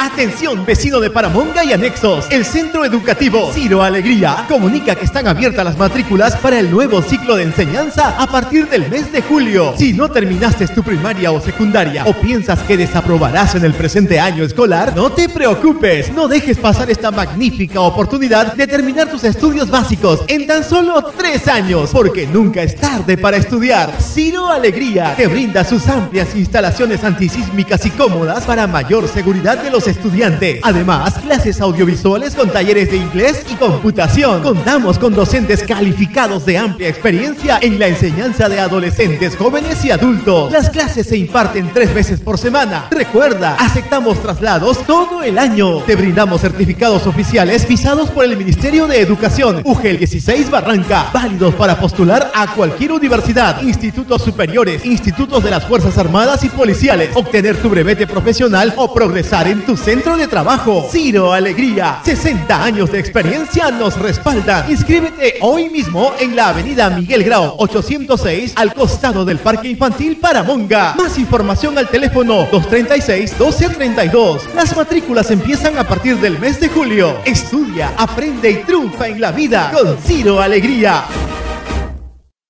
Atención, vecino de Paramonga y anexos. El Centro Educativo Ciro Alegría comunica que están abiertas las matrículas para el nuevo ciclo de enseñanza a partir del mes de julio. Si no terminaste tu primaria o secundaria o piensas que desaprobarás en el presente año escolar, no te preocupes. No dejes pasar esta magnífica oportunidad de terminar tus estudios básicos en tan solo 3 años, porque nunca es tarde para estudiar. Ciro Alegría te brinda sus amplias instalaciones antisísmicas y cómodas para mayor seguridad de los estudiantes. Además, clases audiovisuales con talleres de inglés y computación. Contamos con docentes calificados de amplia experiencia en la enseñanza de adolescentes, jóvenes y adultos. Las clases se imparten 3 veces por semana. Recuerda, aceptamos traslados todo el año. Te brindamos certificados oficiales visados por el Ministerio de Educación, UGEL 16 Barranca, válidos para postular a cualquier universidad, institutos superiores, institutos de las Fuerzas Armadas y policiales, obtener tu brevete profesional o progresar en tu centro de trabajo. Ciro Alegría, 60 años de experiencia nos respaldan. Inscríbete hoy mismo en la avenida Miguel Grau 806 al costado del Parque Infantil Paramonga. Más información al teléfono 236-1232. Las matrículas empiezan a partir del mes de julio. Estudia, aprende y triunfa en la vida con Ciro Alegría.